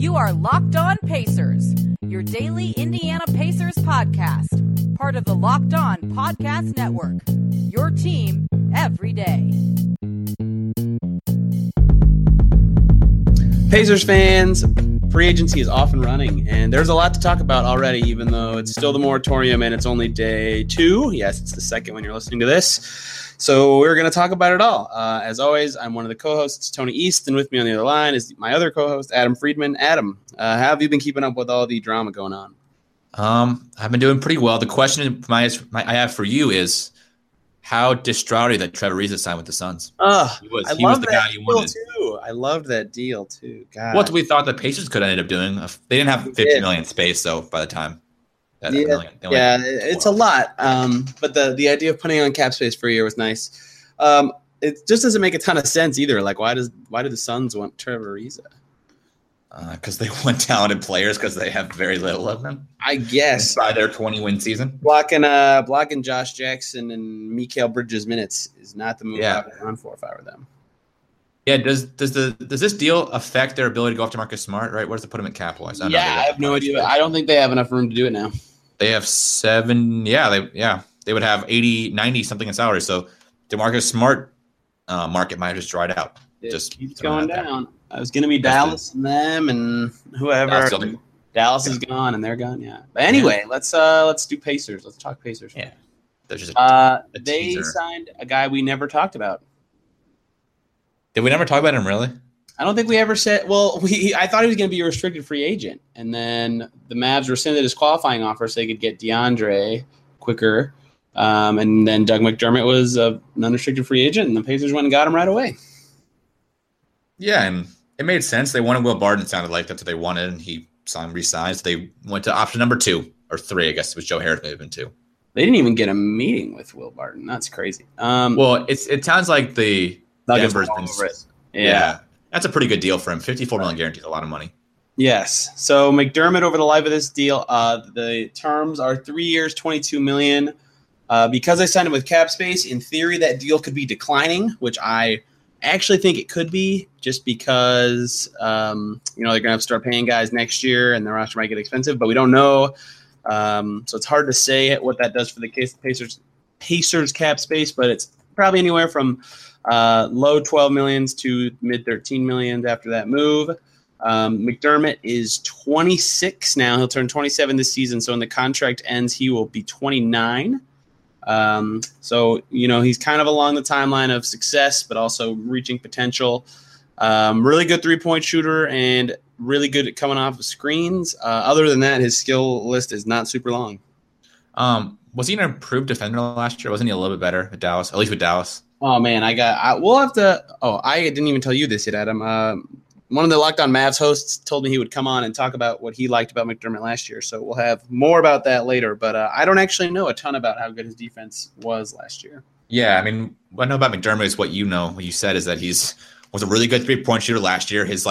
You are Locked On Pacers, your daily Indiana Pacers podcast, part of the Locked On Podcast Network, your team every day. Pacers fans, free agency is off and running, and there's a lot to talk about already, even though it's still the moratorium and it's only day 2. Yes, it's the second when you're listening to this. So we're going to talk about it all. As always, I'm one of the co-hosts, Tony East, and with me on the other line is my other co-host, Adam Friedman. Adam, how have you been keeping up with all the drama going on? I've been doing pretty well. The question I have for you is, how distraught that Trevor Ariza signed with the Suns? He was the guy you wanted. Too. I loved that deal too. God. What we thought the Pacers could end up doing? They didn't have $50 million space though. By the time, it's a lot. But the idea of putting on cap space for a year was nice. It just doesn't make a ton of sense either. Like, why do the Suns want Trevor Ariza? Because they want talented players because they have very little of them. I guess by their 20-win season, blocking Josh Jackson and Mikal Bridges minutes is not the move I would run for if I were them. Yeah, does this deal affect their ability to go after Marcus Smart? Right, where does it put him at cap wise? I have no idea. I don't think they have enough room to do it now. They have 7. They would have 80, 90 something in salary. So the Marcus Smart market might have just dried out. It just keeps going down. I was going to be Dallas and them and whoever. Dallas is gone and they're gone. Yeah. But anyway, let's do Pacers. Let's talk Pacers. Yeah. They signed a guy we never talked about. Did we never talk about him, really? I don't think we ever said. Well, I thought he was going to be a restricted free agent, and then the Mavs rescinded his qualifying offer so they could get DeAndre quicker. And then Doug McDermott was an unrestricted free agent, and the Pacers went and got him right away. Yeah, and it made sense. They wanted Will Barton. It sounded like that's what they wanted, and he re-signed. So they went to option number 2 or 3. I guess it was Joe Harris. May have been 2. They didn't even get a meeting with Will Barton. That's crazy. Well, it sounds like the Denver's been. Yeah, that's a pretty good deal for him. $54 million guaranteed, a lot of money. Yes. So McDermott, over the life of this deal, the terms are 3 years, $22 million. Because I signed it with cap space, in theory, that deal could be declining, which I actually think it could be, just because they're going to have to start paying guys next year, and the roster might get expensive, but we don't know. So it's hard to say what that does for the Pacers cap space, but it's probably anywhere from low 12 millions to mid 13 millions after that move. McDermott is 26 now. He'll turn 27 this season. So when the contract ends, he will be 29. So he's kind of along the timeline of success, but also reaching potential. Really good 3-point shooter and really good at coming off of screens. Other than that, his skill list is not super long. Was he an improved defender last year? Wasn't he a little bit better at Dallas? At least with Dallas. Oh man, we'll have to. Oh, I didn't even tell you this yet, Adam. One of the Locked On Mavs hosts told me he would come on and talk about what he liked about McDermott last year. So we'll have more about that later. But I don't actually know a ton about how good his defense was last year. Yeah, I mean, what I know about McDermott is what you know. What you said is that was a really good 3-point shooter last year. His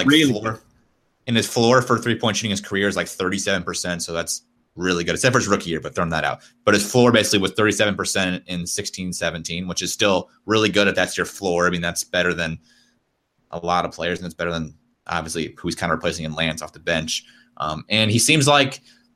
floor for 3-point shooting his career is like 37%. So that's really good, except for his rookie year, but throwing that out. But his floor basically was 37% in 16-17, which is still really good if that's your floor. I mean, that's better than a lot of players, and it's better than, obviously, who he's kind of replacing in Lance off the bench. And he seems like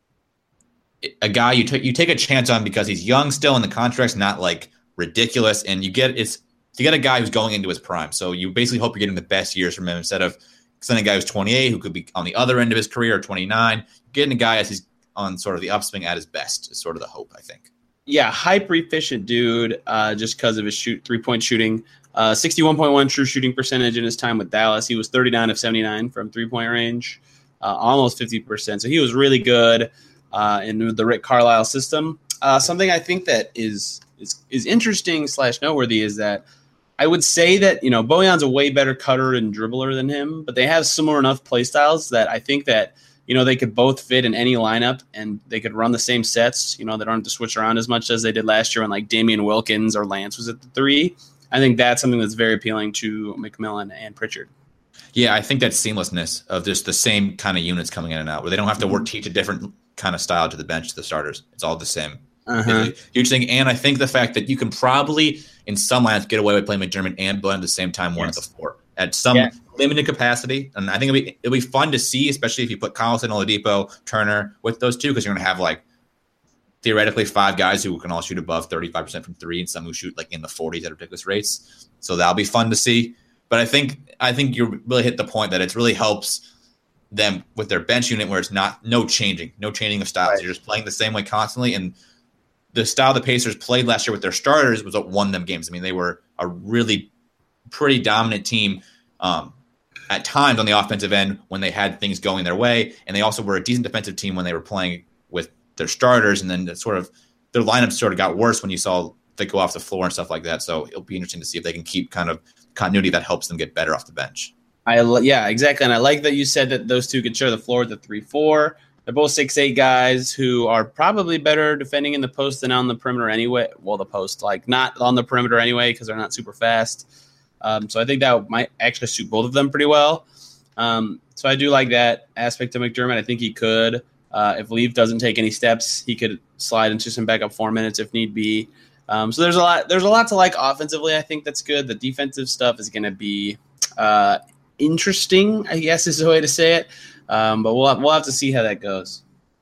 a guy you take a chance on because he's young still, and the contract's not like ridiculous, and you get a guy who's going into his prime. So you basically hope you're getting the best years from him instead of sending a guy who's 28 who could be on the other end of his career, or 29. Getting a guy as he's on sort of the upswing at his best is sort of the hope, I think. Yeah, hyper-efficient dude just because of his 3-point shooting. 61.1 true shooting percentage in his time with Dallas. He was 39 of 79 from 3-point range, almost 50%. So he was really good in the Rick Carlisle system. Something I think that is interesting / noteworthy is that I would say that, Bojan's a way better cutter and dribbler than him, but they have similar enough play styles that I think that they could both fit in any lineup and they could run the same sets. They don't have to switch around as much as they did last year when like Damian Wilkins or Lance was at the 3. I think that's something that's very appealing to McMillan and Pritchard. Yeah, I think that seamlessness of just the same kind of units coming in and out where they don't have to teach a different kind of style to the bench, to the starters. It's all the same. Huge thing. And I think the fact that you can probably, in some lines, get away with playing McDermott and Bojan at the same time, one at the 4. At some limited capacity, and I think it'll be fun to see, especially if you put Collison, Oladipo, Turner with those two, because you're going to have like theoretically 5 guys who can all shoot above 35% from 3, and some who shoot like in the 40s at ridiculous rates. So that'll be fun to see. But I think you really hit the point that it really helps them with their bench unit, where it's no changing of styles. Right. You're just playing the same way constantly, and the style the Pacers played last year with their starters was what won them games. I mean, they were a really pretty dominant team at times on the offensive end when they had things going their way, and they also were a decent defensive team when they were playing with their starters, and then their lineup sort of got worse when you saw they go off the floor and stuff like that. So it'll be interesting to see if they can keep kind of continuity that helps them get better off the bench. Yeah, exactly. And I like that you said that those two could share the floor at the 3-4. They're both 6'8" guys who are probably better defending in the post than on the perimeter anyway. Well, the post, like not on the perimeter anyway, because they're not super fast. So I think that might actually suit both of them pretty well. So I do like that aspect of McDermott. I think he could, if Leaf doesn't take any steps, he could slide into some backup 4 minutes if need be. So there's a lot to like offensively. I think that's good. The defensive stuff is going to be interesting, I guess is the way to say it. But we'll have to see how that goes.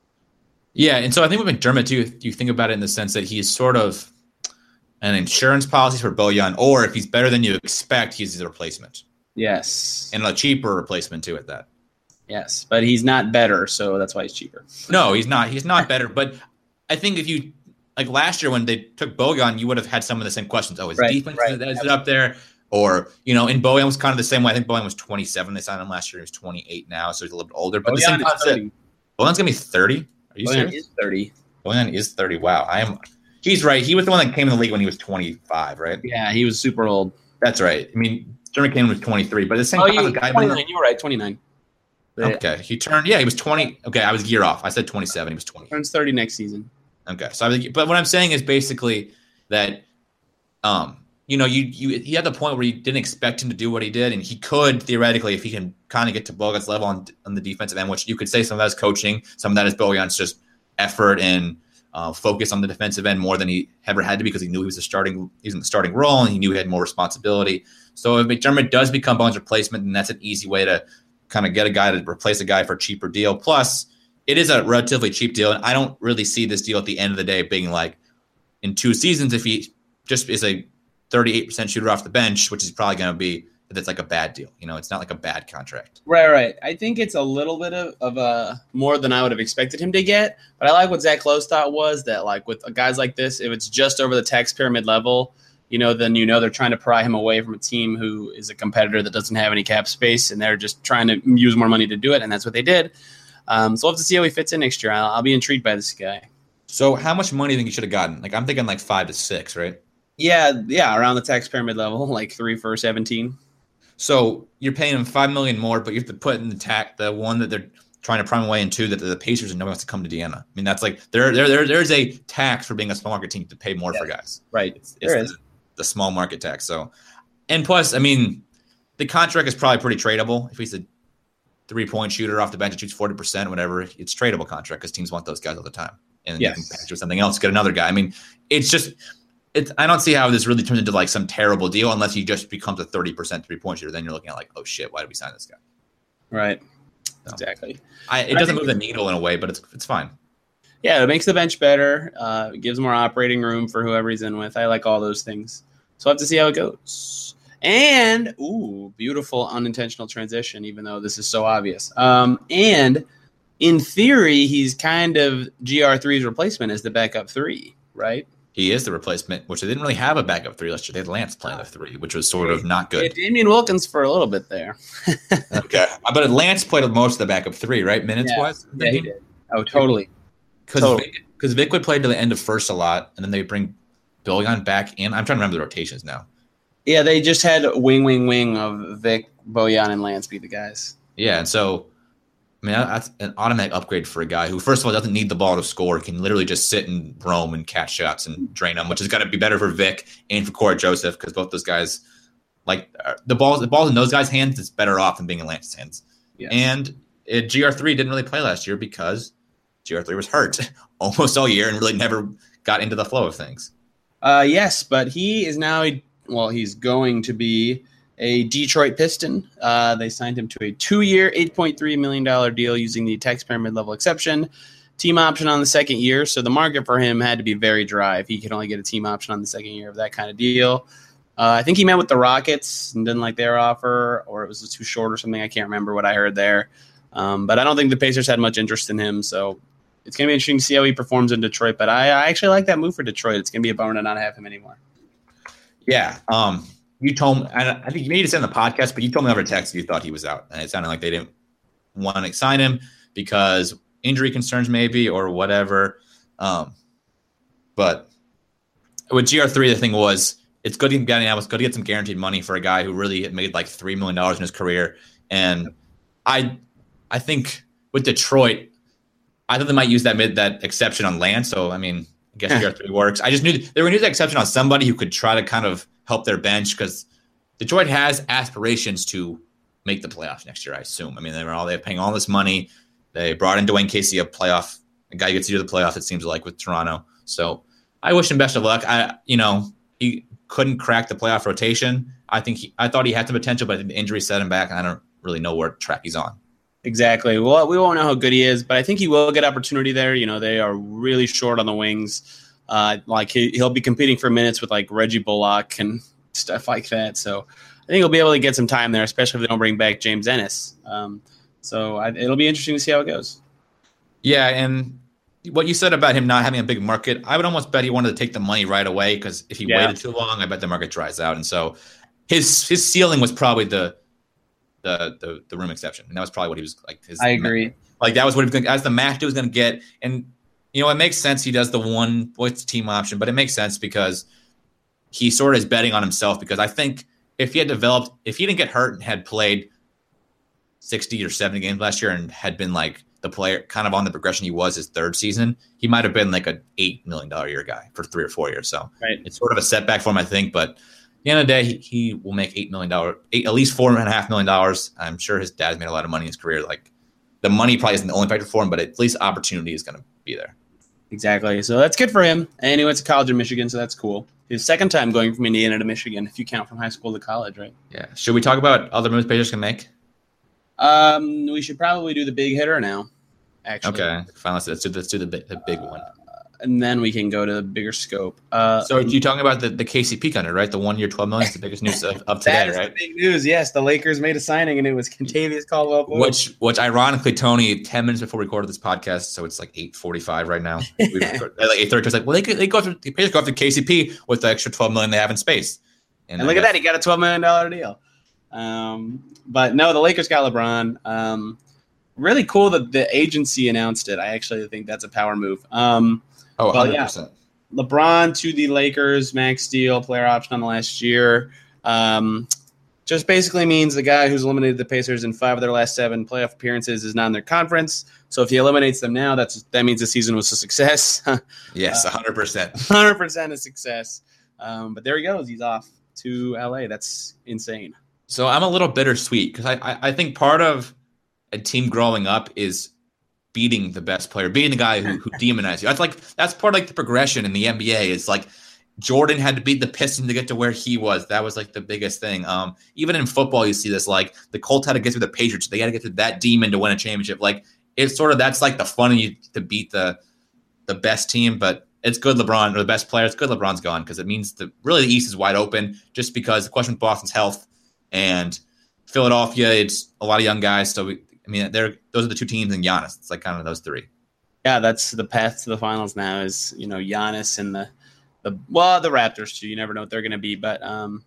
Yeah, and so I think with McDermott too, you think about it in the sense that he's sort of an insurance policy for Bojan, or if he's better than you expect, he's a replacement. Yes, and a cheaper replacement too at that. Yes, but he's not better, so that's why he's cheaper. No, he's not. He's not better. But I think if you like last year when they took Bojan, you would have had some of the same questions. Oh, his defense is it up there? Or, and Bojan was kind of the same way. I think Bojan was 27. They signed him last year. He was 28 now, so he's a little bit older. But the same concept. Bojan's going to be 30? Are you serious? Bojan is 30. Bojan is 30. Wow. He's right. He was the one that came in the league when he was 25, right? Yeah, he was super old. That's right. I mean, Dermot Cannon was 23, but the same kind of guy. 29. You were right, 29. Okay. He was 20. Okay, I was a year off. I said 27. He was 20. Turns 30 next season. Okay. So but what I'm saying is basically that he had the point where you didn't expect him to do what he did, and he could theoretically, if he can kind of get to Bojan's level on the defensive end, which you could say some of that is coaching, some of that is Bojan's just effort and focus on the defensive end more than he ever had to, because he knew he was in the starting role, and he knew he had more responsibility. So if McDermott does become Bojan's replacement, then that's an easy way to kind of get a guy to replace a guy for a cheaper deal. Plus, it is a relatively cheap deal, and I don't really see this deal at the end of the day being like in 2 seasons if he just is a 38% shooter off the bench, which is probably going to be, that's like a bad deal. It's not like a bad contract. Right. I think it's a little bit of a more than I would have expected him to get, but I like what Zach Lowe's thought was that, like, with guys like this, if it's just over the tax pyramid level, then they're trying to pry him away from a team who is a competitor that doesn't have any cap space, and they're just trying to use more money to do it, and that's what they did. So we'll have to see how he fits in next year. I'll be intrigued by this guy. So how much money do you think he should have gotten? Like, I'm thinking like 5 to 6, right? Yeah, around the tax pyramid level, like 3 for 17. So you're paying him $5 million more, but you have to put in the one that they're trying to prime away into, that the Pacers and no one wants to come to Deanna. I mean, that's like there's a tax for being a small market team to pay more for guys. Right. It's the small market tax. So, and plus, I mean, the contract is probably pretty tradable. If he's a 3-point shooter off the bench and shoots 40%, whatever, it's tradable contract because teams want those guys all the time. And you can patch with something else, get another guy. I mean, it's just. I don't see how this really turns into like some terrible deal unless he just becomes a 30% 3-point shooter. Then you're looking at like, oh shit, why did we sign this guy? Right. So, exactly. It doesn't move the needle in a way, but it's fine. Yeah, it makes the bench better. It gives more operating room for whoever he's in with. I like all those things. So I'll have to see how it goes. And, beautiful unintentional transition, even though this is so obvious. And in theory, he's kind of GR3's replacement as the backup 3, right? He is the replacement, which they didn't really have a backup 3 last year. They had Lance playing the 3, which was sort of not good. Yeah, Damian Wilkins for a little bit there. Okay. But Lance played most of the backup 3, right? Minutes-wise? Yeah, he did. Oh, totally. Because Vic would play to the end of first a lot, and then they bring Bojan back in. I'm trying to remember the rotations now. Yeah, they just had wing of Vic, Bojan, and Lance be the guys. Yeah, and so, I mean, that's an automatic upgrade for a guy who, first of all, doesn't need the ball to score. Can literally just sit and roam and catch shots and drain them, which is going to be better for Vic and for Corey Joseph, because both those guys, like, the ball's in those guys' hands is better off than being in Lance's hands. Yes. And GR3 didn't really play last year because GR3 was hurt almost all year and really never got into the flow of things. Yes, but he is now he's going to be a Detroit Piston. They signed him to a 2-year, $8.3 million deal using the taxpayer mid-level exception. Team option on the second year, so the market for him had to be very dry if he could only get a team option on the second year of that kind of deal. I think he met with the Rockets and didn't like their offer, or it was too short or something. I can't remember what I heard there. But I don't think the Pacers had much interest in him, so it's going to be interesting to see how he performs in Detroit. But I actually like that move for Detroit. It's going to be a bummer to not have him anymore. Yeah. You told me, I think you need to send the podcast, but you told me over text you thought he was out. And it sounded like they didn't want to sign him because injury concerns maybe or whatever. But with GR3, the thing was, it's good to get some guaranteed money for a guy who really had made like $3 million in his career. And I think with Detroit, I thought they might use that exception on land. So, I mean, I guess GR3 works. I just knew they were going to use that exception on somebody who could try to kind of help their bench because Detroit has aspirations to make the playoffs next year, I assume. I mean, they're paying all this money. They brought in Dwayne Casey, a guy who gets you to the playoffs, it seems like, with Toronto. So I wish him best of luck. He couldn't crack the playoff rotation. I thought he had some potential, but the injury set him back, and I don't really know what track he's on. Exactly. Well, we won't know how good he is, but I think he will get opportunity there. They are really short on the wings. He'll be competing for minutes with like Reggie Bullock and stuff like that. So I think he'll be able to get some time there, especially if they don't bring back James Ennis. It'll be interesting to see how it goes. Yeah, and what you said about him not having a big market, I would almost bet he wanted to take the money right away because if he waited too long, I bet the market dries out. And so his ceiling was probably the room exception, and that was probably what he was like. I agree. Like that was what he was going as the max he was going to get, and it makes sense. He does the one team option, but it makes sense because he sort of is betting on himself. Because I think if he didn't get hurt and had played 60 or 70 games last year and had been like the player kind of on the progression he was his third season, he might have been like an $8 million a year guy for 3 or 4 years. So It's sort of a setback for him, I think, but. At the end of the day, he will make $8 million, at least $4.5 million. I'm sure his dad's made a lot of money in his career. Like the money probably isn't the only factor for him, but at least opportunity is going to be there. Exactly. So that's good for him. And he went to college in Michigan, so that's cool. His second time going from Indiana to Michigan, if you count from high school to college, right? Yeah. Should we talk about other moves Pacers can make? We should probably do the big hitter now. Actually. Okay. Fine. Let's do the big one. And then we can go to the bigger scope. So you're talking about the KCP contract, right? The 1 year, $12 million is the biggest news of today, right? The big news. Yes, the Lakers made a signing, and it was Kentavious Caldwell-Pope. Which ironically, Tony, 10 minutes before we recorded this podcast, so it's like 8:45 right now. Like 8:30. It's like, well, the Pacers go after KCP with the extra $12 million they have in space. And look at that, he got a $12 million deal. But no, the Lakers got LeBron. Really cool that the agency announced it. I actually think that's a power move. 100%. Yeah. LeBron to the Lakers, max deal, player option on the last year. Just basically means the guy who's eliminated the Pacers in 5 of their last 7 playoff appearances is not in their conference. So if he eliminates them now, that means the season was a success. Yes, 100%. 100% a success. But there he goes. He's off to LA. That's insane. So I'm a little bittersweet because I think part of a team growing up is beating the best player, beating the guy who demonized you. That's part of like the progression in the NBA. Is like Jordan had to beat the Pistons to get to where he was. That was like the biggest thing. Even in football, you see this. Like the Colts had to get through the Patriots. They got to get through that demon to win a championship. Like it's sort of that's like the fun of you to beat the best team. But it's good LeBron or the best player. It's good LeBron's gone because it means really the East is wide open. Just because the question with Boston's health and Philadelphia, it's a lot of young guys. So those are the 2 teams and Giannis. It's like kind of those 3. Yeah, that's the path to the finals now is, Giannis and the Raptors too. You never know what they're going to be, but on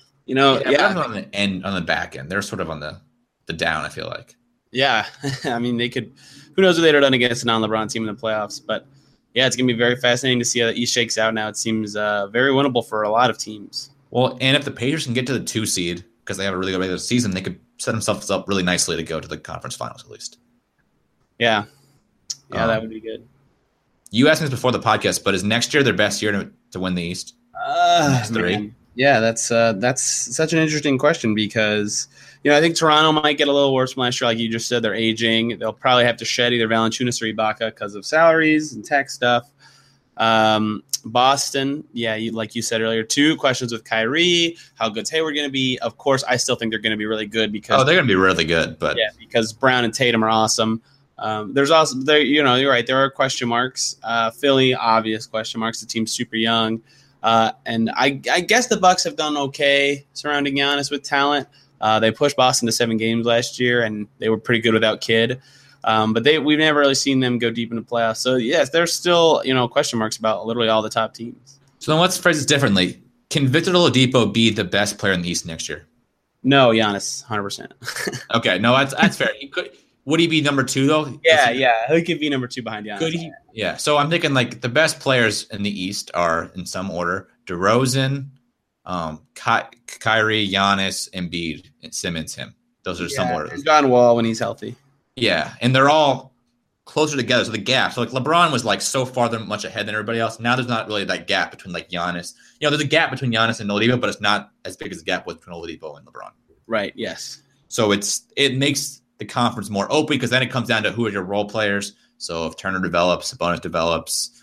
the end, on the back end, they're sort of on the down, I feel like. Yeah. I mean, they could, who knows what they'd have done against a non-LeBron team in the playoffs, but yeah, it's going to be very fascinating to see how the East shakes out now. It seems very winnable for a lot of teams. Well, and if the Pacers can get to the 2 seed, because they have a really good regular season, they could set themselves up really nicely to go to the conference finals at least. Yeah. Yeah, that would be good. You asked me this before the podcast, but is next year their best year to win the East? 3. Yeah, that's such an interesting question because, I think Toronto might get a little worse from last year. Like you just said, they're aging. They'll probably have to shed either Valanciunas or Ibaka because of salaries and tax stuff. Boston, like you said earlier, 2 questions with Kyrie. How good's Hayward going to be? Of course, I still think they're going to be really good because they're going to be really good, but because Brown and Tatum are awesome. There's also you're right. There are question marks. Philly, obvious question marks. The team's super young, and I guess the Bucks have done okay surrounding Giannis with talent. They pushed Boston to 7 games last year, and they were pretty good without Kidd. But we've never really seen them go deep into playoffs. So yes, there's still question marks about literally all the top teams. So then let's phrase this differently. Can Victor Oladipo be the best player in the East next year? No, Giannis, 100%. Okay, no, that's fair. He could. Would he be number 2 though? Yeah, he could be number 2 behind Giannis. Could he? Yeah. So I'm thinking like the best players in the East are in some order: DeRozan, Kyrie, Giannis, Embiid, and Simmons. Those are some order. John Wall when he's healthy. Yeah, and they're all closer together. So the gap. So like LeBron was like so far much ahead than everybody else. Now there's not really that gap between like Giannis. There's a gap between Giannis and Oladipo, but it's not as big as the gap between Oladipo and LeBron. Right. Yes. So it makes the conference more open because then it comes down to who are your role players. So if Turner develops, Sabonis develops,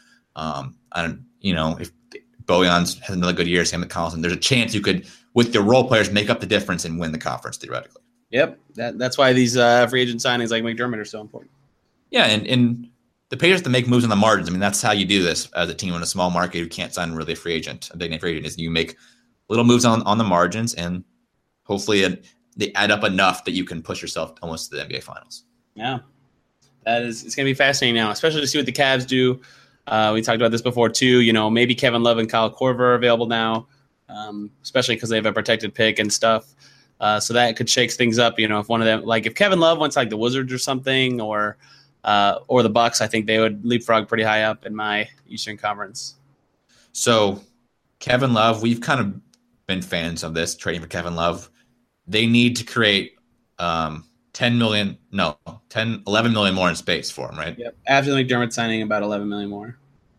if Bojan has another good year, Sam Collison, there's a chance you could, with your role players, make up the difference and win the conference theoretically. Yep, that's why these free agent signings like McDermott are so important. Yeah, and the Pacers have to make moves on the margins. I mean, that's how you do this as a team in a small market who can't sign really a big name free agent. Is you make little moves on the margins, and hopefully they add up enough that you can push yourself almost to the NBA Finals. Yeah, it's going to be fascinating now, especially to see what the Cavs do. We talked about this before too. Maybe Kevin Love and Kyle Korver are available now, especially because they have a protected pick and stuff. So that could shake things up. If one of them, like if Kevin Love went to like the Wizards or something, or the Bucks, I think they would leapfrog pretty high up in my Eastern Conference. So Kevin Love, we've kind of been fans of this trading for Kevin Love. They need to create 11 million more in space for him, right? Yep. After the McDermott signing, about 11 million more.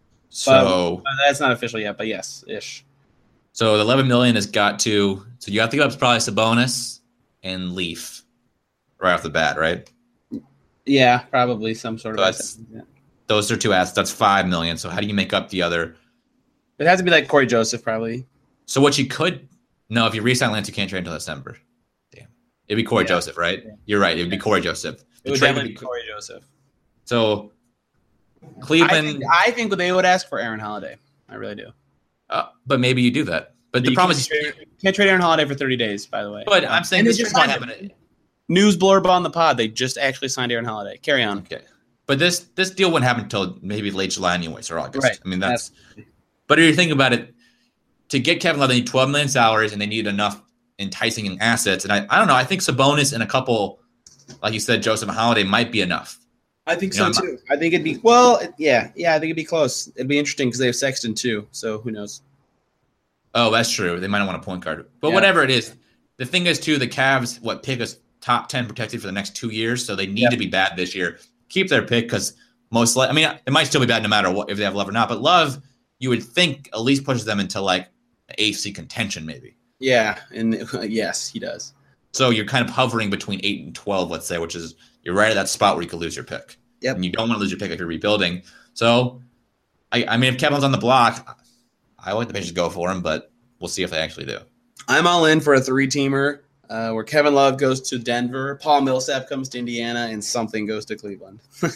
So that's not official yet, but yes, ish. So the 11 million has got to. So you have to go up to probably Sabonis and Leaf right off the bat, right? Yeah, probably some sort of. Those are 2 assets. That's 5 million. So how do you make up the other? It has to be like Corey Joseph, probably. So what you could if you re-sign Lance, you can't trade until December. Damn, it'd be Corey Joseph, right? Yeah. You're right. It'd be Corey Joseph. It would definitely be Corey Joseph. So Cleveland, I think they would ask for Aaron Holiday. I really do. But maybe you do that. But the problem is you can't trade Aaron Holiday for 30 days, by the way. But I'm saying this is not happening. News blurb on the pod. They just actually signed Aaron Holiday. Carry on. Okay. But this deal wouldn't happen until maybe late July anyways, or August. Right. I mean, but if you think about it, to get Kevin Love, they need 12 million salaries, and they need enough enticing assets. And I don't know. I think Sabonis and a couple, like you said, Joseph and Holiday might be enough. I think so, too. I think it'd be – well, yeah, I think it'd be close. It'd be interesting because they have Sexton, too, so who knows. Oh, that's true. They might not want a point guard. But whatever it is, the thing is, too, the Cavs, pick us top 10 protected for the next 2 years, so they need to be bad this year. Keep their pick because most likely – I mean, it might still be bad no matter what if they have Love or not, but Love, you would think, at least pushes them into, like, AFC contention maybe. Yeah, and yes, he does. So you're kind of hovering between 8 and 12, let's say, which is you're right at that spot where you could lose your pick. Yep. And you don't want to lose your pick if you're rebuilding. So, I mean, if Kevin's on the block, I want the Pacers to go for him, but we'll see if they actually do. I'm all in for a 3-teamer where Kevin Love goes to Denver, Paul Millsap comes to Indiana, and something goes to Cleveland.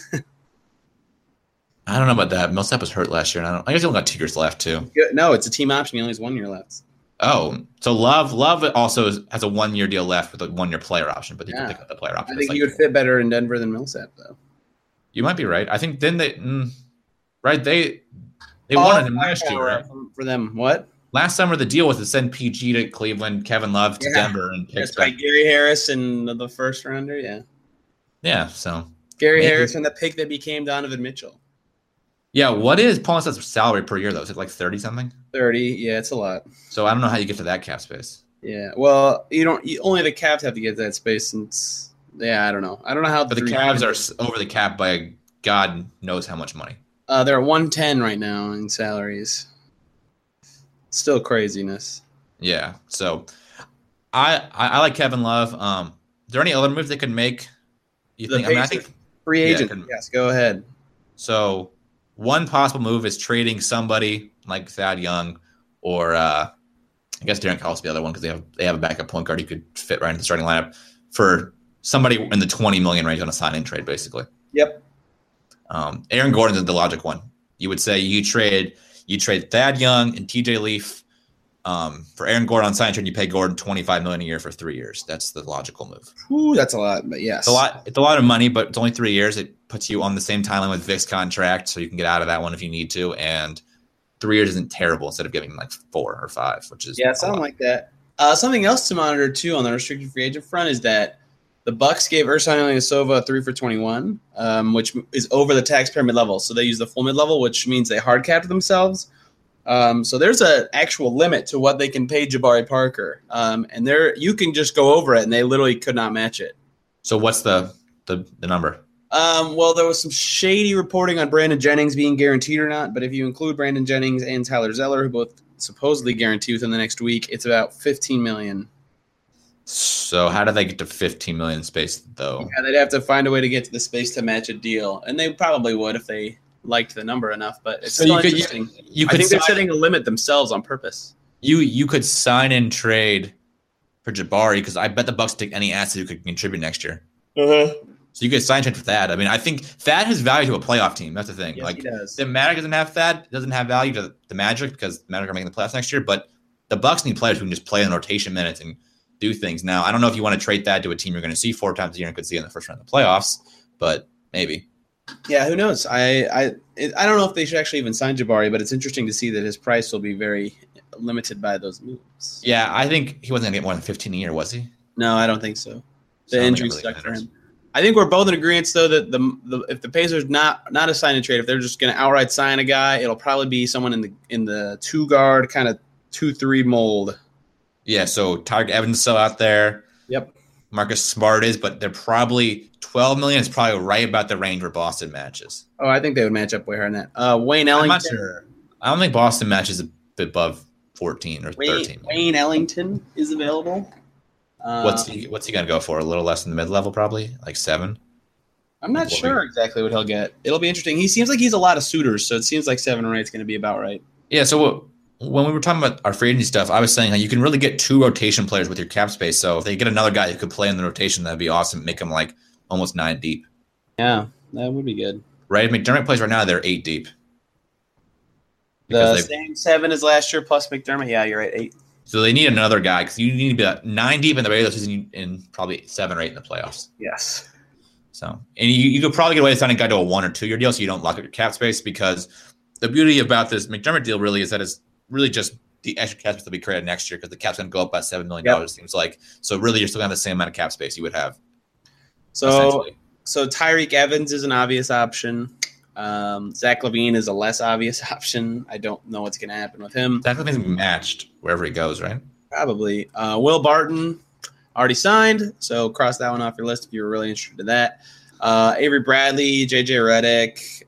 I don't know about that. Millsap was hurt last year. And I guess he only got 2 years left, too. No, it's a team option. He only has 1 year left. Oh, so Love also has a 1-year deal left with a 1-year player option, but he can pick up the player option. I think he would fit better in Denver than Millsap, though. You might be right. I think then they wanted him last year, right? For them, what? Last summer, the deal was to send PG to Cleveland, Kevin Love to Denver, and pick back Gary Harris in the first rounder. Yeah. Yeah. So Gary Harris and the pick that became Donovan Mitchell. Yeah. What is Paul Millsap's salary per year though? Is it like 30 something? 30. Yeah, it's a lot. So I don't know how you get to that cap space. Yeah. Well, only the Cavs have to get that space since. Yeah, I don't know. I don't know how. But the Cavs are over the cap by God knows how much money. They're 110 right now in salaries. Still craziness. Yeah. So I like Kevin Love. Are there any other moves they could make? You think? I think free agent. Yes, go ahead. So one possible move is trading somebody like Thad Young or I guess Darren Collins the other one because they have a backup point guard who could fit right into the starting lineup for somebody in the $20 million range on a sign-in trade, basically. Yep. Aaron Gordon's the logic one. You would say you trade Thad Young and TJ Leaf for Aaron Gordon on sign trade. You pay Gordon $25 million a year for 3 years. That's the logical move. Ooh, that's a lot, but yes, it's a lot of money, but it's only 3 years. It puts you on the same timeline with Vic's contract, so you can get out of that one if you need to. And 3 years isn't terrible instead of giving like 4 or 5, which is something like that. Something else to monitor too on the restricted free agent front is that the Bucks gave Ersan Ilyasova a 3 for $21, which is over the taxpayer mid-level. So they use the full mid-level, which means they hard capped themselves. So there's an actual limit to what they can pay Jabari Parker. And you can just go over it, and they literally could not match it. So what's the number? Well, there was some shady reporting on Brandon Jennings being guaranteed or not. But if you include Brandon Jennings and Tyler Zeller, who both supposedly guarantee within the next week, it's about $15 million. So how do they get to $15 million space, though? Yeah, they'd have to find a way to get to the space to match a deal. And they probably would if they liked the number enough, but it's still interesting. I think they're setting a limit themselves on purpose. You could sign and trade for Jabari because I bet the Bucks take any asset who could contribute next year. Uh-huh. So you could sign trade for Thad. I mean, I think Thad has value to a playoff team. That's the thing. Yes, he does. The Magic doesn't have Thad. It doesn't have value to the Magic because the Magic are making the playoffs next year. But the Bucks need players who can just play in rotation minutes and do things. Now, I don't know if you want to trade Thad to a team you're going to see 4 times a year and could see in the first round of the playoffs, but maybe. Yeah, who knows? I don't know if they should actually even sign Jabari, but it's interesting to see that his price will be very limited by those moves. Yeah, I think he wasn't going to get more than 15 a year, was he? No, I don't think so. The injury stuck for him. I think we're both in agreement, though, that if the Pacers not a sign and trade, if they're just going to outright sign a guy, it'll probably be someone in the 2-guard kind of 2-3 mold. Yeah, so Tyreek Evans is still out there. Yep. Marcus Smart is, but they're probably $12 million is probably right about the range where Boston matches. Oh, I think they would match up way higher than that. Wayne Ellington. I'm not sure. I don't think Boston matches a bit above 14 or 13. Wayne Ellington is available. What's he going to go for? A little less than the mid-level, probably? Like 7? I'm not sure exactly what he'll get. It'll be interesting. He seems like he's a lot of suitors, so it seems like 7 or 8 is going to be about right. Yeah, so when we were talking about our free agency stuff, I was saying how you can really get 2 rotation players with your cap space. So if they get another guy who could play in the rotation, that'd be awesome. Make them like almost 9 deep. Yeah, that would be good. Right? If McDermott plays right now, they're 8 deep. The same 7 as last year plus McDermott. Yeah, you're right, 8. So they need another guy because you need to be like 9 deep in the regular season and probably 7 or 8 in the playoffs. Yes. So, and you could probably get away with signing a guy to a 1 or 2 year deal so you don't lock up your cap space, because the beauty about this McDermott deal really is that it's really just the extra cap space that will be created next year because the cap's going to go up by $7 million, it seems like. So really you're still going to have the same amount of cap space you would have. So Tyreek Evans is an obvious option. Zach LaVine is a less obvious option. I don't know what's going to happen with him. Zach LaVine's matched wherever he goes, right? Probably. Will Barton already signed, so cross that one off your list if you're really interested in that. Avery Bradley, JJ Redick.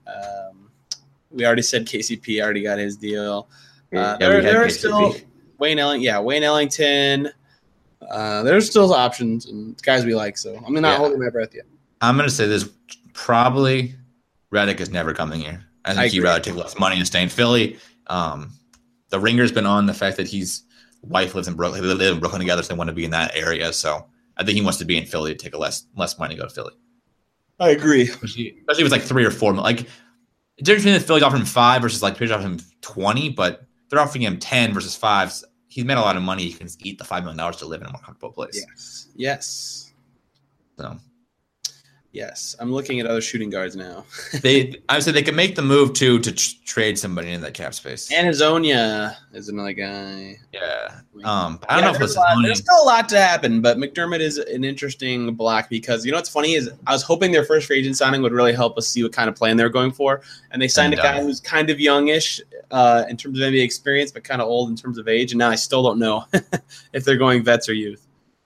We already said KCP already got his deal. There are still Wayne Ellington. There's still options and guys we like, so I'm not holding my breath yet. I'm going to say this, probably Redick is never coming here. I think he'd rather take less money and stay in Philly. The Ringer's been on the fact that his wife lives in Brooklyn. They live in Brooklyn together, so they want to be in that area. So I think he wants to be in Philly to take a less money to go to Philly. I agree. Especially with like 3 or 4. Like, the difference between the Philly's offering him 5 versus like Pacers offering him 20, but they're offering him 10 versus 5. He's made a lot of money. He can eat the $5 million to live in a more comfortable place. Yes. So. Yes, I'm looking at other shooting guards now. I would say they could make the move too to trade somebody in that cap space. And Hezonja is another guy. Yeah. I don't know if there's still a lot to happen, but McDermott is an interesting block because you know what's funny is I was hoping their first free agent signing would really help us see what kind of plan they're going for, and they signed a guy who's kind of youngish in terms of NBA experience, but kind of old in terms of age, and now I still don't know if they're going vets or youth.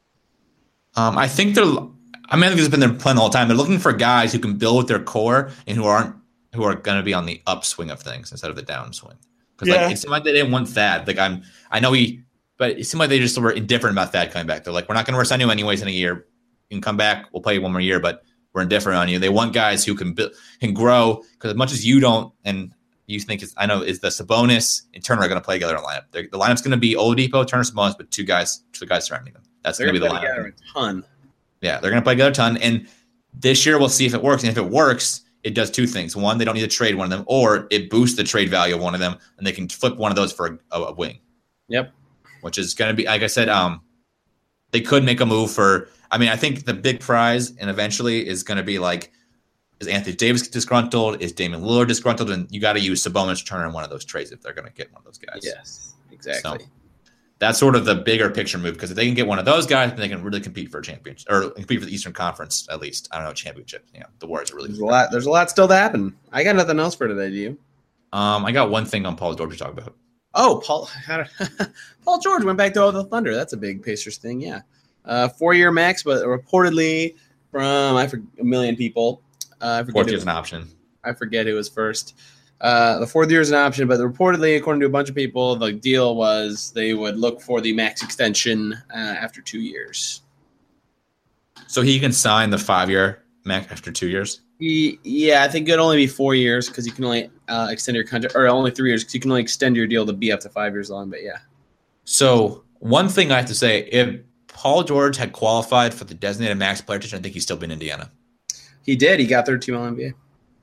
I think I think it's been their plan the whole time. They're looking for guys who can build with their core and who are going to be on the upswing of things instead of the downswing. Because it seemed like they didn't want Thad. Like but it seemed like they just were indifferent about Thad coming back. They're like, we're not going to resign you anyways in a year. You can come back. We'll play you 1 more year, but we're indifferent on you. They want guys who can grow, because as much as you don't, and you think is the Sabonis and Turner are going to play together in the lineup. The lineup's going to be Oladipo, Turner, Sabonis, but two guys surrounding them. That's going to be the lineup. A ton. Yeah, they're going to play together a ton. And this year we'll see if it works. And if it works, it does two things. One, they don't need to trade one of them, or it boosts the trade value of one of them, and they can flip one of those for a wing. Yep. Which is going to be, like I said, they could make a move for. I mean, I think the big prize, and eventually, is going to be like, is Anthony Davis disgruntled? Is Damian Lillard disgruntled? And you got to use Sabonis, Turner in one of those trades if they're going to get one of those guys. Yes, exactly. So that's sort of the bigger picture move, because if they can get one of those guys, then they can really compete for a championship, or compete for the Eastern Conference at least. I don't know, championship. The Warriors are really. There's a lot still to happen. I got nothing else for today. Do you? I got one thing on Paul George to talk about. Oh, Paul George went back to the Thunder. That's a big Pacers thing. Yeah, 4-year max, but reportedly from a million people. Fourth year's an option. I forget who was first. The 4th year is an option, but reportedly, according to a bunch of people, the deal was they would look for the max extension after 2 years. So he can sign the 5-year max after 2 years? Yeah, I think it'd only be 4 years, because you can only extend your contract, or only 3 years, because you can only extend your deal to be up to 5 years long, but yeah. So one thing I have to say, if Paul George had qualified for the designated max player position, I think he'd still been in Indiana. He did. He got 13 All-NBA.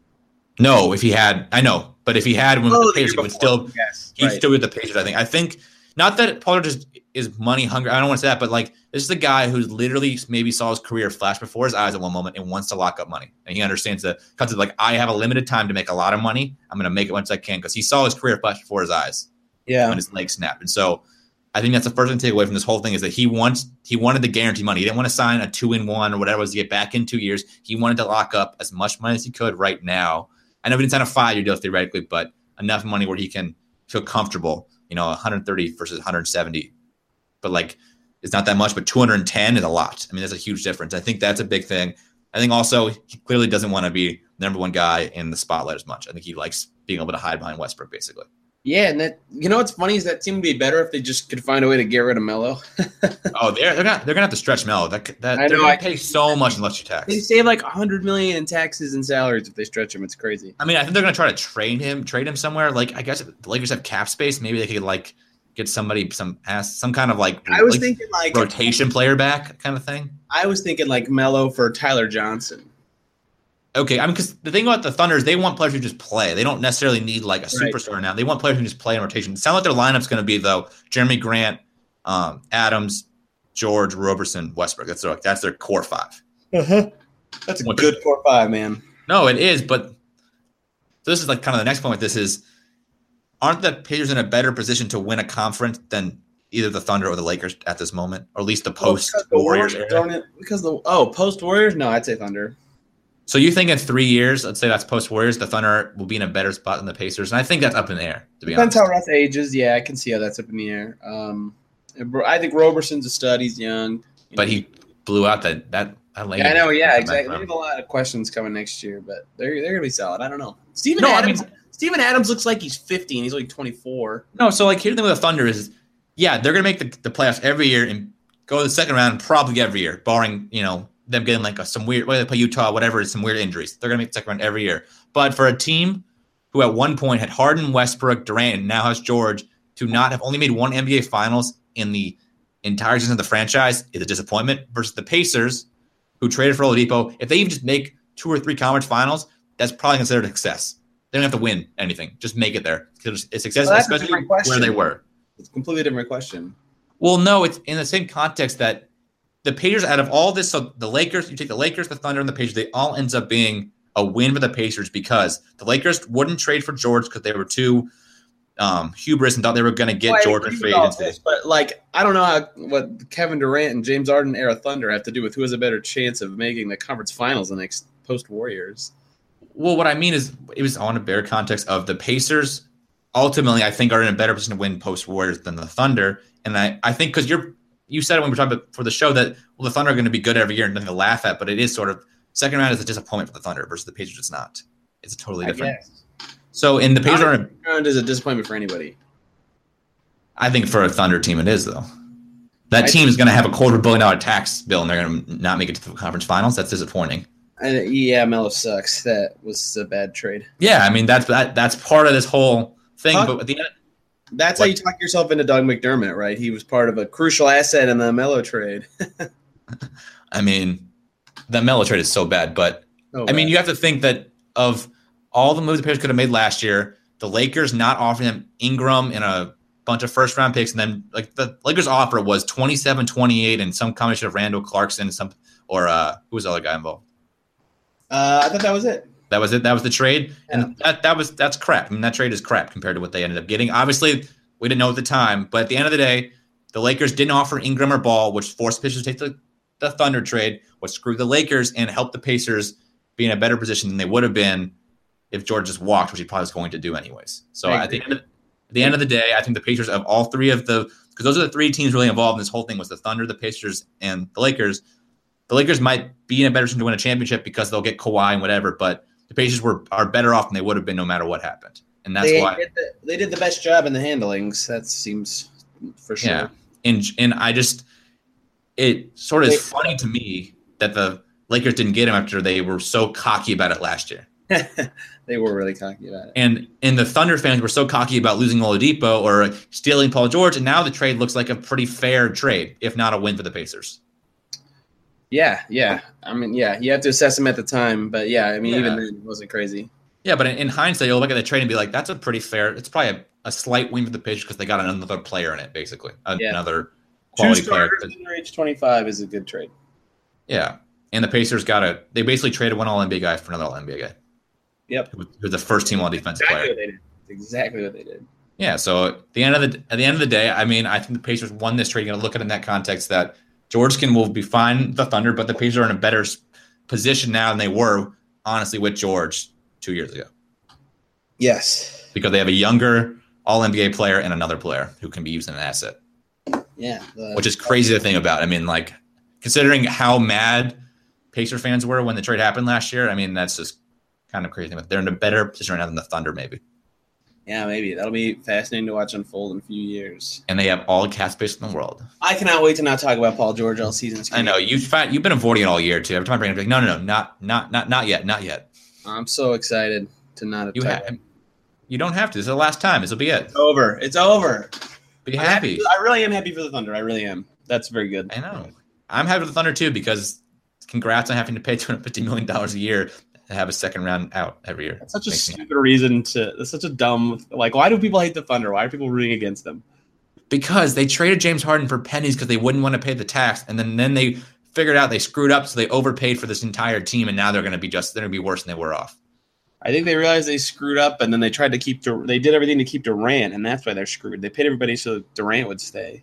No, if he had, I know, but if he had when the Pacers, he would still, he'd still be with the Pacers. I think not that Paul George is money hungry. I don't want to say that, but like, this is a guy who literally maybe saw his career flash before his eyes at one moment and wants to lock up money, and he understands that because like, I have a limited time to make a lot of money. I'm going to make it once I can, because he saw his career flash before his eyes. Yeah, when his leg snapped, and so I think that's the first thing to take away from this whole thing, is that he wanted the guarantee money. He didn't want to sign a 2-in-1 or whatever it was to get back in 2 years. He wanted to lock up as much money as he could right now. I know he didn't sign a 5-year deal theoretically, but enough money where he can feel comfortable, 130 versus 170. But like, it's not that much, but 210 is a lot. I mean, that's a huge difference. I think that's a big thing. I think also he clearly doesn't want to be the number one guy in the spotlight as much. I think he likes being able to hide behind Westbrook, basically. Yeah, and that, what's funny is that team would be better if they just could find a way to get rid of Melo. Oh, they're gonna have to stretch Melo. They're gonna pay so much in luxury tax. They save like $100 million in taxes and salaries if they stretch him. It's crazy. I mean, I think they're gonna try to trade him somewhere. Like, I guess if the Lakers have cap space, maybe they could like get somebody some kind of like, I was thinking like rotation player back kind of thing. I was thinking like Melo for Tyler Johnson. Okay, I mean, because the thing about the Thunder is they want players who just play. They don't necessarily need like a superstar now. They want players who just play in rotation. It sounds like their lineup's going to be, though, Jeremy Grant, Adams, George, Roberson, Westbrook. That's their core 5. Uh-huh. That's a good core 5, man. No, it is, but so this is like kind of the next point with this is, aren't the Pacers in a better position to win a conference than either the Thunder or the Lakers at this moment, or at least the post-Warriors era? Post-Warriors? No, I'd say Thunder. So you think in 3 years, let's say that's post-Warriors, the Thunder will be in a better spot than the Pacers? And I think that's up in the air, to be honest. Depends how Russ ages. Yeah, I can see how that's up in the air. I think Roberson's a stud. He's young. But he blew out that lane. Yeah, I know, yeah, exactly. There's a lot of questions coming next year, but they're going to be solid. I don't know. Steven Adams looks like he's 50 and he's only 24. No, so like here's the thing with the Thunder is, yeah, they're going to make the playoffs every year and go to the second round probably every year, barring, them getting like some weird, whether they play Utah, whatever, some weird injuries. They're going to make the second round every year. But for a team who at one point had Harden, Westbrook, Durant, and now has George, to not have only made one NBA Finals in the entire existence of the franchise is a disappointment, versus the Pacers, who traded for Oladipo. If they even just make 2 or 3 conference finals, that's probably considered a success. They don't have to win anything. Just make it there. It's a success, especially where they were. It's a completely different question. Well, no, it's in the same context that the Pacers, out of all this, so the Lakers, you take the Lakers, the Thunder, and the Pacers, they all ends up being a win for the Pacers because the Lakers wouldn't trade for George because they were too hubris and thought they were going to get George in free agency. But like, I don't know what Kevin Durant and James Harden era Thunder have to do with who has a better chance of making the conference finals the next post-Warriors. Well, what I mean is, it was on a bare context of the Pacers. Ultimately, I think are in a better position to win post-Warriors than the Thunder, and I think because you said it when we were talking about for the show that, well, the Thunder are going to be good every year and nothing to laugh at, but it is sort of second round is a disappointment for the Thunder versus the Pacers. It's not. It's totally different. So in the Pacers second round is a disappointment for anybody. I think for a Thunder team it is, though. That team is going to have a $250 million tax bill and they're going to not make it to the conference finals. That's disappointing. Yeah, Melo sucks. That was a bad trade. Yeah, I mean that's part of this whole thing. But at the end, that's how you talk yourself into Doug McDermott, right? He was part of a crucial asset in the Melo trade. I mean, the Melo trade is so bad, but I mean, you have to think that of all the moves the Pacers could have made last year, the Lakers not offering them Ingram and a bunch of first-round picks, and then like the Lakers' offer was 27, 28, and some combination of Randall Clarkson and who was the other guy involved? I thought that was it. That was it. That was the trade, yeah. And that's crap. I mean, that trade is crap compared to what they ended up getting. Obviously, we didn't know at the time, but at the end of the day, the Lakers didn't offer Ingram or Ball, which forced the Pacers to take the Thunder trade, which screwed the Lakers and helped the Pacers be in a better position than they would have been if George just walked, which he probably was going to do anyways. So at the end of the day, I think the Pacers, of all three of because those are the three teams really involved in this whole thing, was the Thunder, the Pacers, and the Lakers. The Lakers might be in a better position to win a championship because they'll get Kawhi and whatever, but the Pacers are better off than they would have been no matter what happened. And that's why they did the best job in the handlings. That seems for sure. Yeah. And I just, it sort of is funny to me that the Lakers didn't get him after they were so cocky about it last year. They were really cocky about it. And the Thunder fans were so cocky about losing Oladipo or stealing Paul George, and now the trade looks like a pretty fair trade, if not a win for the Pacers. Yeah. I mean, yeah, you have to assess them at the time, but yeah, I mean, even then it wasn't crazy. Yeah, but in hindsight, you'll look at the trade and be like, that's a pretty fair. It's probably a slight win for the Pacers because they got another player in it, basically. Another quality player. 2 starters under age 25 is a good trade. Yeah. And the Pacers they basically traded one All-NBA guy for another All-NBA guy. Yep. Who's the first team All-Defensive player. Exactly what they did. Yeah, so at the end of the day, I mean, I think the Pacers won this trade. You're going to look at it in that context that George will be fine, the Thunder, but the Pacers are in a better position now than they were, honestly, with George 2 years ago. Yes. Because they have a younger All-NBA player and another player who can be used as an asset. Yeah. Which is crazy to think about. I mean, like, considering how mad Pacer fans were when the trade happened last year, I mean, that's just kind of crazy. But they're in a better position right now than the Thunder, maybe. Yeah, maybe. That'll be fascinating to watch unfold in a few years. And they have all cap space in the world. I cannot wait to not talk about Paul George all season. I know. You've been avoiding it all year, too. Every time I bring it up, like, no, not yet. I'm so excited to not You don't have to. This is the last time. This will be it. It's over. Be happy. I really am happy for the Thunder. I really am. That's very good. I know. I'm happy for the Thunder, too, because congrats on having to pay $250 million a year to have a second round out every year. That's such a stupid reason that's such a dumb, like, why do people hate the Thunder? Why are people rooting against them? Because they traded James Harden for pennies because they wouldn't want to pay the tax. And then they figured out they screwed up. So they overpaid for this entire team. And now they're going to be worse than they were off. I think they realized they screwed up and then they tried to they did everything to keep Durant. And that's why they're screwed. They paid everybody so Durant would stay.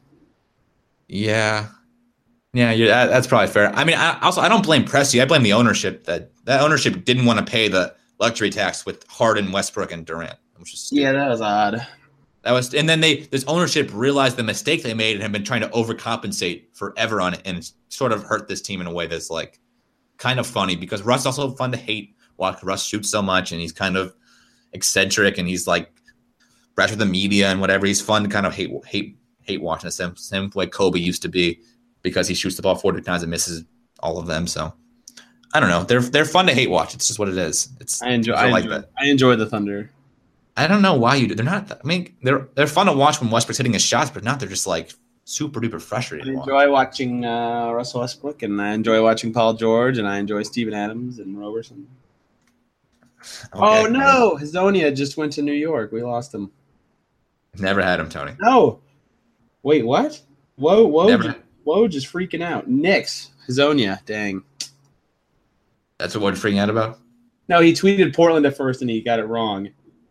Yeah. Yeah, that's probably fair. I mean, I don't blame Presti. I blame the ownership. That ownership didn't want to pay the luxury tax with Harden, Westbrook, and Durant. Which is stupid. Yeah, that was odd. And then this ownership realized the mistake they made and have been trying to overcompensate forever on it, and sort of hurt this team in a way that's like kind of funny because Russ is also fun to hate. Russ shoots so much, and he's kind of eccentric, and he's like brash with the media and whatever. He's fun to kind of hate watching the same way Kobe used to be. Because he shoots the ball 40 times and misses all of them. So I don't know. They're fun to hate watch. It's just what it is. I enjoy the Thunder. I don't know why you do. They're not. I mean, they're fun to watch when Westbrook's hitting his shots, but not. They're just like super duper frustrating. I enjoy watching Russell Westbrook, and I enjoy watching Paul George, and I enjoy Steven Adams and Roberson. Okay, oh no, Hazonia just went to New York. We lost him. Never had him, Tony. No. Wait, what? Whoa. Whoa, just freaking out. Knicks, Hazonia, dang. That's what we're freaking out about? No, he tweeted Portland at first and he got it wrong.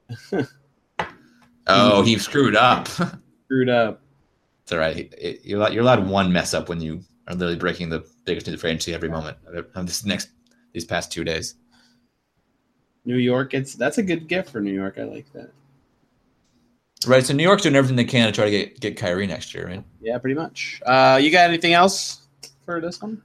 Oh, he screwed up. Screwed up. It's all right. You're allowed one mess up when you are literally breaking the biggest news of agency every moment of these past 2 days. New York, that's a good gift for New York. I like that. Right, so New York's doing everything they can to try to get Kyrie next year, right? Yeah, pretty much. You got anything else for this one?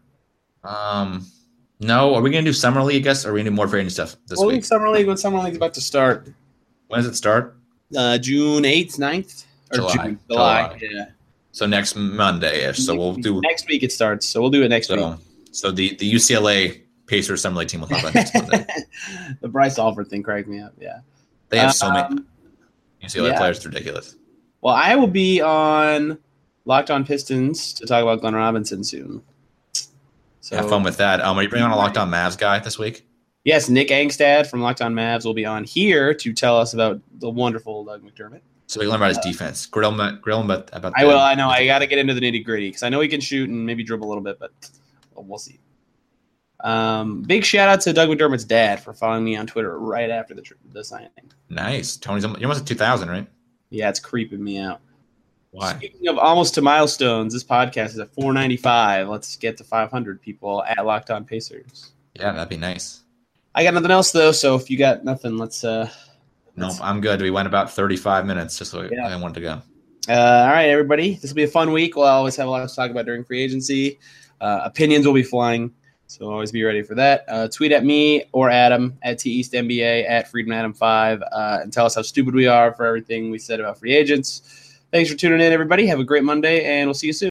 No. Are we going to do Summer League, I guess, or are we going to do more free agent stuff this week? We'll do Summer League when Summer League's about to start. When does it start? June 8th, 9th? Or July. Yeah. So next Monday-ish. So we'll do... Next week it starts, so we'll do it next week. So the UCLA Pacers Summer League team. We'll talk about next Monday. The Bryce Alford thing cracked me up. Yeah, They have so many UCLA players. It's ridiculous. Well, I will be on Locked On Pistons to talk about Glenn Robinson soon. So have fun with that. Are you bringing on a Locked On Mavs guy this week? Yes, Nick Angstad from Locked On Mavs will be on here to tell us about the wonderful Doug McDermott. So we can learn about his defense. Grill him about. I will. I know. I got to get into the nitty gritty because I know he can shoot and maybe dribble a little bit, but we'll see. Big shout out to Doug McDermott's dad for following me on Twitter right after the signing. Nice. Tony's almost at 2,000, right? Yeah, it's creeping me out. Why? Speaking of almost to milestones, this podcast is at 495. Let's get to 500 people at Locked On Pacers. Yeah, that'd be nice. I got nothing else though, so if you got nothing, let's. Nope, I'm good. We went about 35 minutes, just so I wanted to go. All right, everybody. This will be a fun week. We'll always have a lot to talk about during free agency. Opinions will be flying, so always be ready for that. Tweet at me or Adam at TEastNBA at FreedomAdam5 and tell us how stupid we are for everything we said about free agents. Thanks for tuning in, everybody. Have a great Monday, and we'll see you soon.